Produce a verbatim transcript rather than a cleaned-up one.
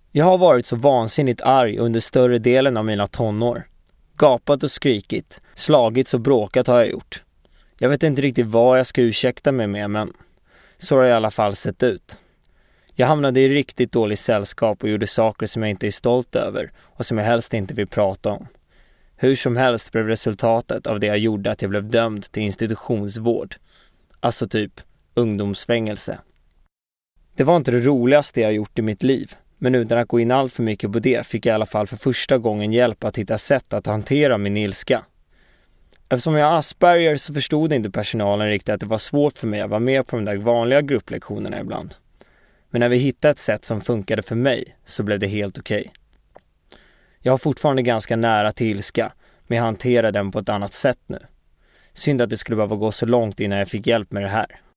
Jag har varit så vansinnigt arg under större delen av mina tonår. Gapat och skrikit, slagits och bråkat har jag gjort. Jag vet inte riktigt vad jag ska ursäkta mig med, men så har jag i alla fall sett ut. Jag hamnade i riktigt dåligt sällskap och gjorde saker som jag inte är stolt över och som jag helst inte vill prata om. Hur som helst blev resultatet av det jag gjorde att jag blev dömd till institutionsvård. Alltså typ ungdomsfängelse. Det var inte det roligaste jag gjort i mitt liv, men utan att gå in allt för mycket på det fick jag i alla fall för första gången hjälp att hitta sätt att hantera min ilska. Eftersom jag har Asperger så förstod inte personalen riktigt att det var svårt för mig att vara med på de där vanliga grupplektionerna ibland. Men när vi hittade ett sätt som funkade för mig så blev det helt okej. Jag har fortfarande ganska nära till ilska, men jag hanterar den på ett annat sätt nu. Synd att det skulle behöva gå så långt innan jag fick hjälp med det här.